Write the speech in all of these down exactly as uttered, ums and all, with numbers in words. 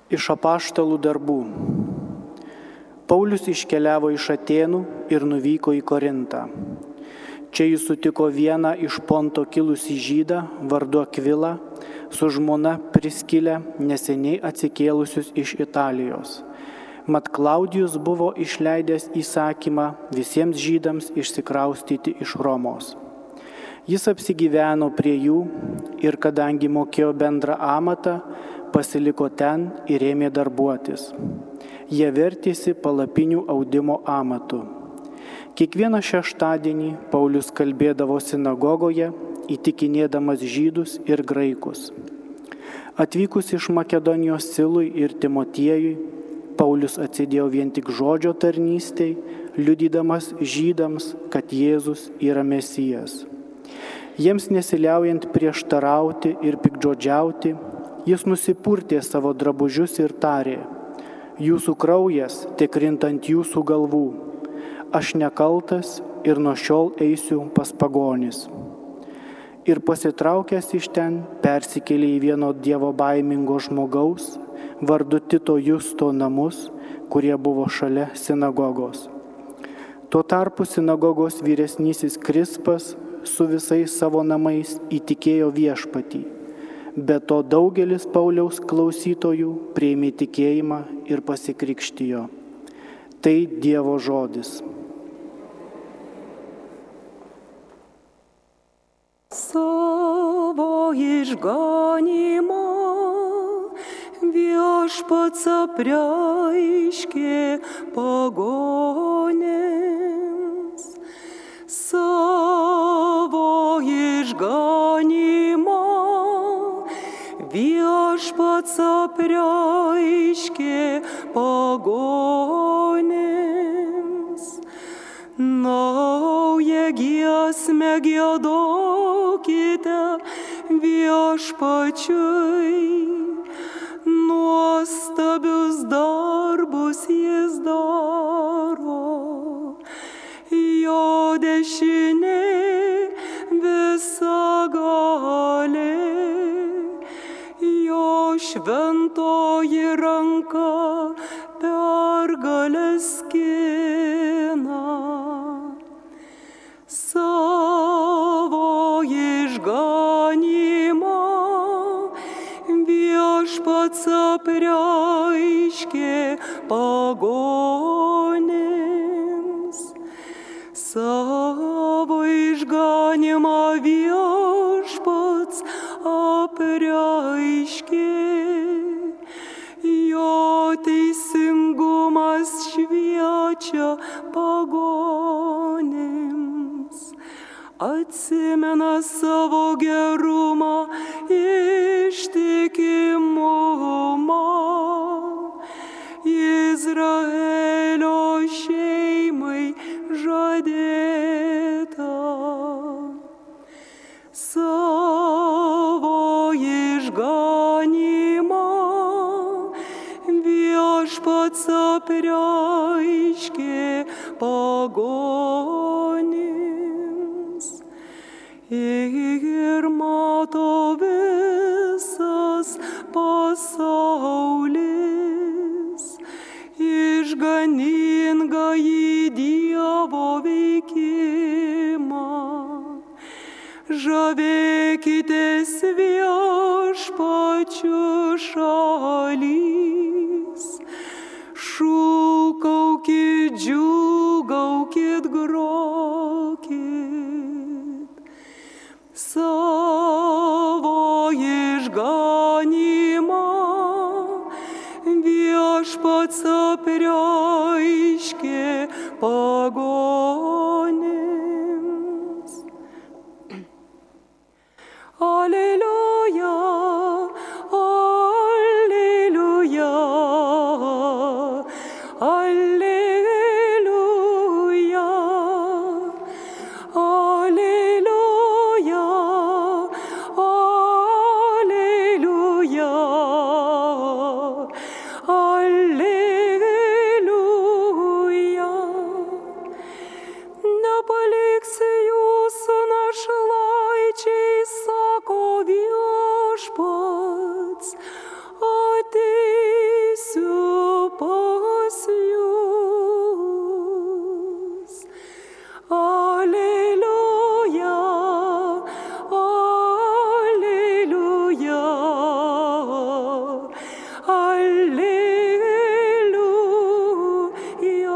Iš apaštalų darbų. Paulius iškeliavo iš Atėnų ir nuvyko į Korintą. Čia jis sutiko vieną iš Ponto kilusį žydą vardu Akvilą su žmona Priskile, neseniai atsikėlusius iš Italijos. Mat Klaudijus buvo išleidęs įsakymą visiems žydams išsikraustyti iš Romos. Jis apsigyveno prie jų ir kadangi mokėjo bendrą amatą, pasiliko ten ir ėmė darbuotis. Jie vertėsi palapinių audimo amatu. Kiekvieną šeštadienį Paulius kalbėdavo sinagogoje, įtikinėdamas žydus ir graikus. Atvykus iš Makedonijos Silui ir Timotiejui, Paulius atsidėjo vien tik žodžio tarnystei, liudydamas žydams, kad Jėzus yra Mesijas. Jiems nesiliaujant prieštarauti ir piktžodžiauti, jis nusipurtė savo drabužius ir tarė: jūsų kraujas tekrinta ant jūsų galvų, aš nekaltas ir nuo šiol eisiu pas pagonis. Ir pasitraukęs iš ten persikėlė į vieno dievo baimingo žmogaus, vardu Tito Justo namus, kurie buvo šalia sinagogos. Tuo tarpu sinagogos vyresnysis Krispas su visais savo namais įtikėjo viešpatį. Be to daugelis Pauliaus klausytojų priėmė tikėjimą ir pasikrikštijo. Tai Dievo žodis. Savo išganymo viešpats apreiškė pagonėms. Savo išganymo viešpats apreiškė pagonėms. Naują giesmę giedokite viešpačiui, nuostabius darbus jis daro. Jo dešinė visagalė, jo šventoji ranka pergalės skina. Savo išganymą viešpats apreiškė pagonėms. Savo išganymą viešpats apreiškė, jo teisingumas šviečia pagonėms. Atsimena savo gerumą, ištikimumą Izraelio šeimai žadėta. Savo išganymą viešpats apreiškė pagonėms. Ir mato visas pasaulis išganingąjį Dievo veikimą. Žavėkitės viešpačiu šalys, šūkaukit, džiūgaukit, grokit. Savo išganymą viešpats apreiškė pagonėms. Alleluja, alleluja, alleluja, alleluja, alleluja, alleluja. Alleluja.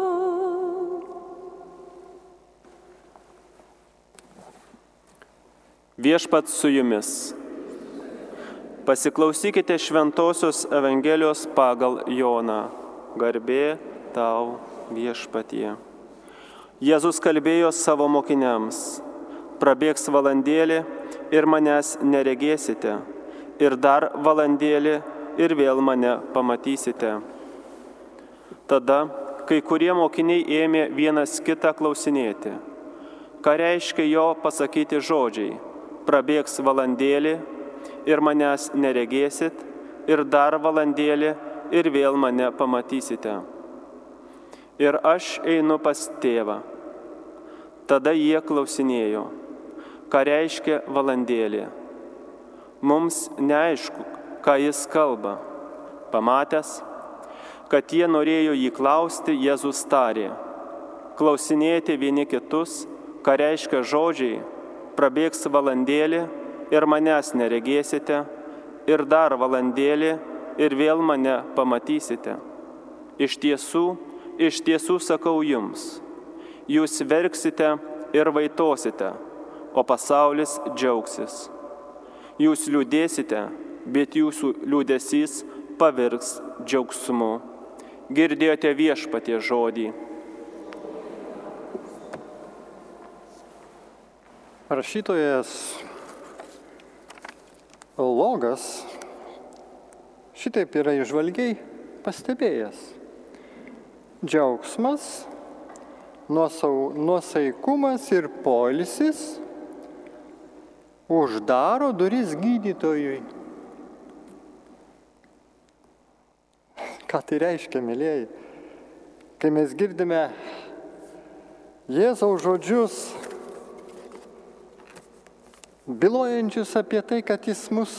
Viešpats su jumis. Pasiklausykite Šventosios Evangelijos pagal Joną. Garbė tau, Viešpatie. Jėzus kalbėjo savo mokiniams: prabėgs valandėlė ir manęs neregėsite, ir dar valandėlė ir vėl mane pamatysite. Tada kai kurie mokiniai ėmė vienas kitą klausinėti, ką reiškia jo pasakyti žodžiai: prabėgs valandėlė ir manęs neregėsit, ir dar valandėlė ir vėl mane pamatysite. Ir aš einu pas tėvą. Tada jie klausinėjo, ką reiškia valandėlė. Mums neaišku, ką jis kalba. Pamatęs, kad jie norėjo jį klausti, Jėzus tarė: klausinėti vieni kitus, ką reiškia žodžiai: prabėgs valandėlė ir manęs neregėsite, ir dar valandėlė ir vėl mane pamatysite. Iš tiesų, iš tiesų sakau jums, jūs verksite ir vaitosite, o pasaulis džiaugsis. Jūs liūdėsite, bet jūsų liūdesys pavirks džiaugsmu. Girdėjote Viešpaties žodį. Rašytojas Logas šitaip yra įžvalgiai pastebėjęs: džiaugsmas, nuosau, nuosaikumas ir poilsis uždaro duris gydytojui. Ką tai reiškia, mėlyjeji? Kai mes girdime Jėzaus žodžius, bylojančius apie tai, kad jis mus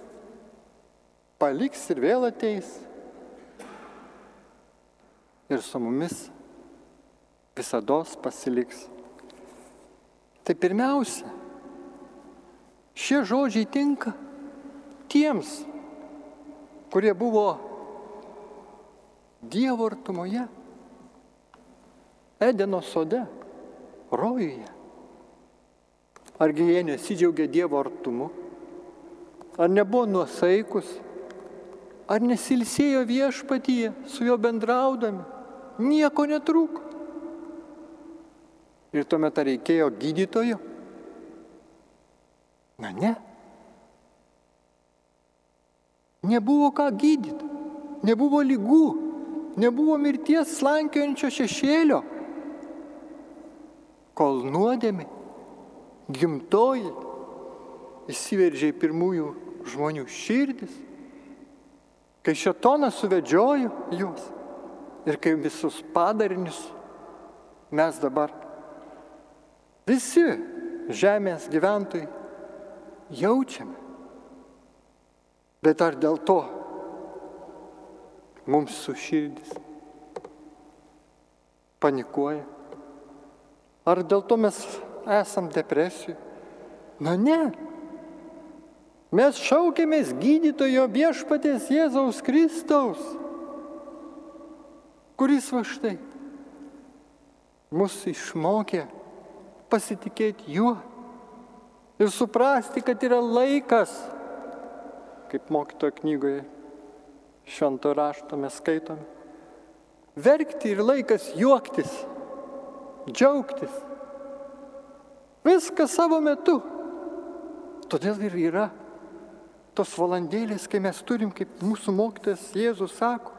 paliks ir vėl ateis ir su mumis visados pasiliks. Tai pirmiausia, šie žodžiai tinka tiems, kurie buvo Dievo artumoje, Edeno sode, rojuje. Argi jie nesidžiaugia Dievo artumu? Ar nebuvo nuosaikus? Ar nesilsėjo viešpatyje su juo bendraudami? Nieko netrūko. Ir tuomet ar reikėjo gydytojo? Na ne. Nebuvo ką gydyti. Nebuvo ligų. Nebuvo mirties slankiojančio šešėlio. Kol nuodėmė, gimtoji, įsiveržė į pirmųjų žmonių širdis, kai šėtonas suvedžiojo juos ir kai visus padarinius mes dabar visi žemės gyventojai jaučiame. Bet ar dėl to mums su širdis panikuoja? Ar dėl to mes esam depresijų? Na ne. Mes šaukėmės gydytojo Viešpaties Jėzaus Kristaus, kuris va štai mus išmokė pasitikėti juo ir suprasti, kad yra laikas, kaip mokytojo knygoje Švento rašto mes skaitome, verkti ir laikas juoktis, džiaugtis. Viskas savo metu. Todėl ir yra tos valandėlės, kai mes turim, kaip mūsų mokytojas Jėzus sako,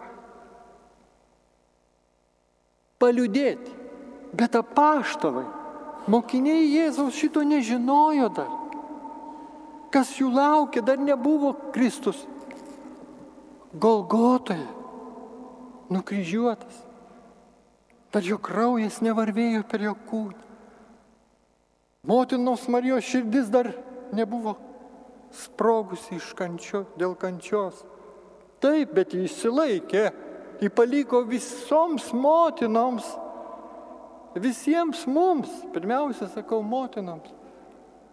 paliūdėti. Bet apaštalai, mokiniai Jėzaus šito nežinojo dar. Kas jų laukia, dar nebuvo Kristus Golgotoje nukryžiuotas. Dar jo kraujas nevarvėjo per jo kūną. Motinos Marijos širdis dar nebuvo sprogusi iš kančio, dėl kančios. Taip, bet jis įsilaikė, jį paliko visoms motinoms, visiems mums, pirmiausia, sakau, motinoms,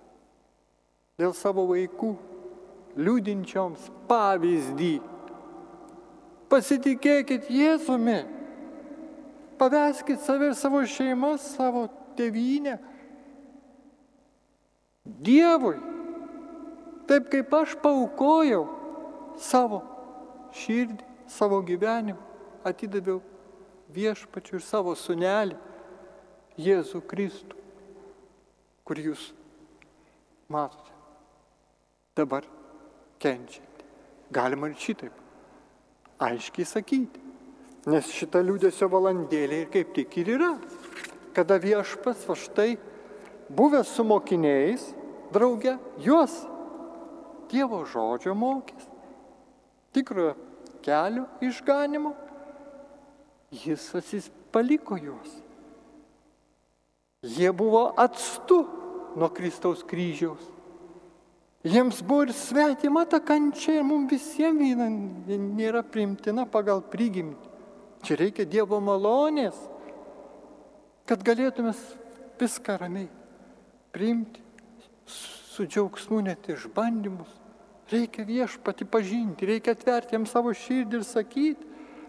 dėl savo vaikų, liūdinčioms pavyzdį, pasitikėkit Jėzumi. Paveskit save ir savo šeimas, savo tėvynę Dievui. Taip kaip aš paaukojau savo širdį, savo gyvenimą, atidaviau Viešpačiui ir savo sūnelį Jėzų Kristų, kur jūs matote dabar kenčiate. Galima ir šitaip aiškiai sakyti, nes šita liūdesio valandėlė ir kaip tik ir yra, kada Viešpats va štai buvęs su mokiniais drauge, juos Dievo žodžio mokys, tikrojo kelio išganimo, jis asis paliko juos. Jie buvo atstu nuo Kristaus kryžiaus. Jiems buvo ir svetima ta kančia ir mums visiems nėra priimtina pagal prigimtį. Čia reikia Dievo malonės, kad galėtume viską ramiai priimti su džiaugsmu net išbandymus. Reikia Viešpatį pažinti, reikia atverti jam savo širdį ir sakyti,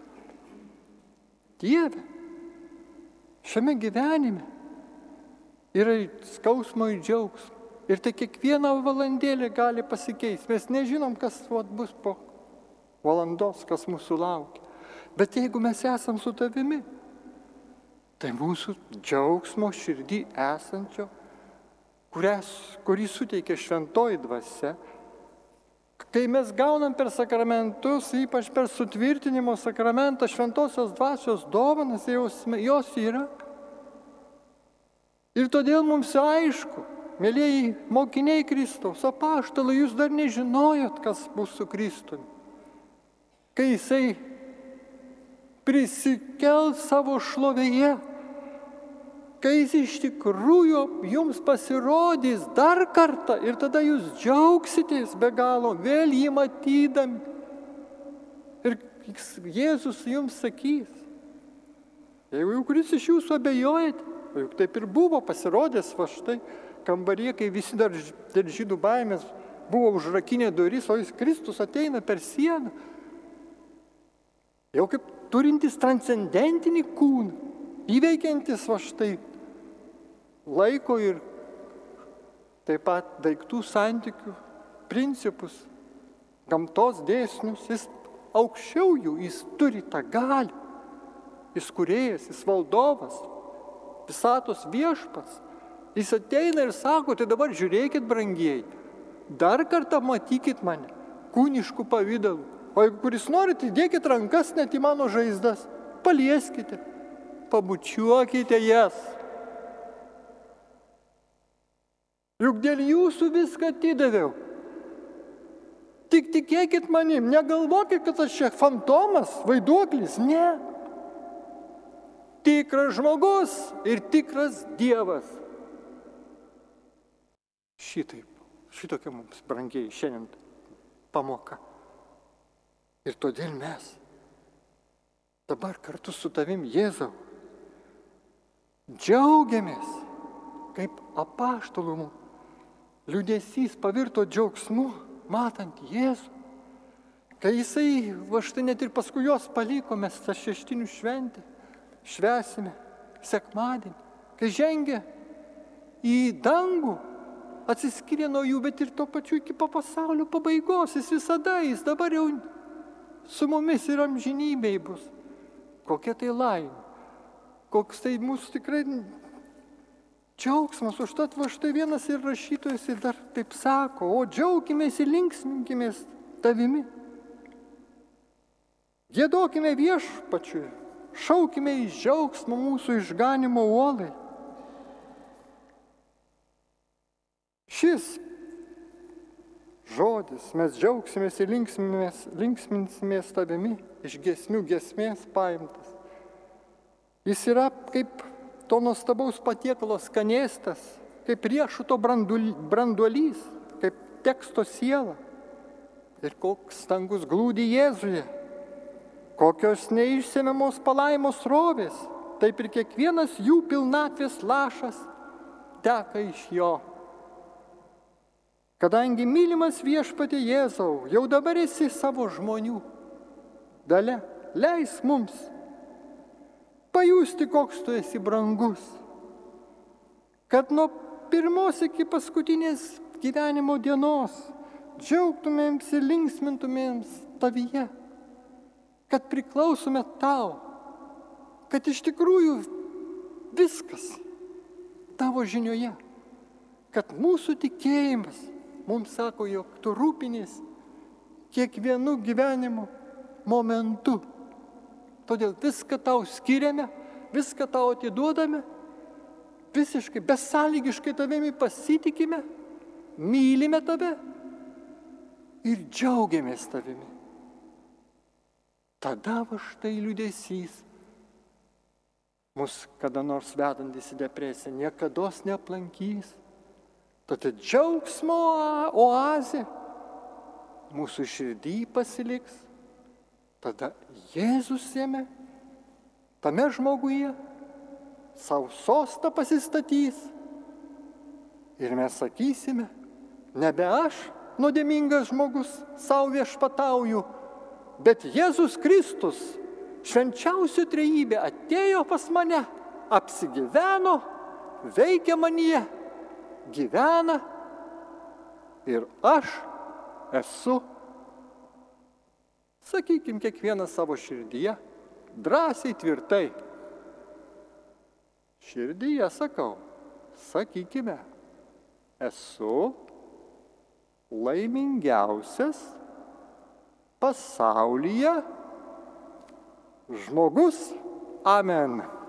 Dieve, šiame gyvenime yra skausmo ir džiaugsmo. Ir tai kiekvieną valandėlę gali pasikeisti. Mes nežinom, kas vat, bus po valandos, kas mūsų laukia. Bet jeigu mes esam su tavimi, tai mūsų džiaugsmo širdį esančio, kurias, kurį suteikia šventoji dvasia, kai mes gaunam per sakramentus, ypač per sutvirtinimo sakramentą, šventosios dvasios dovanas, jos, jos yra. Ir todėl mums aišku, mėlieji mokiniai Kristaus, apaštalai, jūs dar nežinojot, kas bus su Kristumi. Kai jisai prisikels savo šlovėje, kai jis iš tikrųjų jums pasirodys dar kartą ir tada jūs džiaugsitės be galo, vėl jį matydami. Ir Jėzus jums sakys, jeigu jau kuris iš jūsų abejojate, juk taip ir buvo pasirodęs va štai kambaryje, kai visi dar dėl žydų baimės buvo užrakinę duris, o jis Kristus ateina per sieną, jau kaip turintis transcendentinį kūną, įveikiantis va štai laiko ir taip pat daiktų santykių principus, gamtos dėsnius, jis aukščiau jų, jis turi tą galią, jis kūrėjas, jis valdovas, visatos viešpats. Jis ateina ir sako, tai dabar žiūrėkit, brangieji, dar kartą matykit mane, kūniškų pavydalų. O jeigu kuris norit, įdėkit rankas net į mano žaizdas, palieskite, pabučiuokite jas. Juk dėl jūsų viską atidaviau. Tik tikėkit manim, negalvokit, kad aš čia fantomas, vaiduoklis, ne. Tikras žmogus ir tikras Dievas. Šitaip, šitokia mums brangiai šiandien pamoka. Ir todėl mes dabar kartu su tavim, Jėzau, džiaugiamės, kaip apaštalų liūdesys pavirto džiaugsmu, matant Jėzų. Kai jisai, va štai net ir paskui jos paliko, mes tą šeštinių šventę švęsime sekmadienį, kai žengia į dangų, atsiskiria nuo jų, bet ir tuo pačiu iki pasaulio pabaigos. Jis visada, jis dabar jau su mumis ir amžinybėj bus. Kokia tai laimė, koks tai mūsų tikrai džiaugsmas. Užtat va štai vienas ir rašytojas ir dar taip sako, o džiaukimės ir linksminkimės tavimi. Giedokime Viešpačiui, šaukime į džiaugsmą mūsų išganimo uolai. Šis žodis, mes džiaugsimės ir linksminsimės tavimi, iš giesmių giesmės paimtas. Jis yra kaip to nuostabaus patiekalo skanėstas, kaip riešuto branduolys, kaip teksto siela. Ir koks stangus glūdi Jėzuje, kokios neišsemiamos palaimos srovės, taip ir kiekvienas jų pilnatvės lašas teka iš jo. Kadangi mylimas Viešpatie Jėzau, jau dabar esi savo žmonių dalia, leis mums pajusti, koks tu esi brangus. Kad nuo pirmos iki paskutinės gyvenimo dienos džiaugtumėms ir linksmintumėms tavyje. Kad priklausome tau. Kad iš tikrųjų viskas tavo žinioje. Kad mūsų tikėjimas mums sako, jog tu rūpinės kiekvienu gyvenimo momentu. Todėl viską tau skiriame, viską tau atiduodame, visiškai besąlygiškai tavimi pasitikime, mylime tave ir džiaugiamės tavimi. Tada va štai liūdesys, mus kada nors vedantis į depresiją, niekados neaplankys. Tada džiaugsmo oazė mūsų širdį pasiliks. Tada Jėzus jame, tame žmoguje, savo sostą pasistatys. Ir mes sakysime, nebe aš, nuodėmingas žmogus, savo viešpatauju, bet Jėzus Kristus, švenčiausia trejybė, atėjo pas mane, apsigyveno, veikia manyje, gyvena ir aš esu. Sakykim kiekvieną savo širdyje, drąsiai, tvirtai. Širdyje sakau, sakykime, esu laimingiausias pasaulyje žmogus. Amen.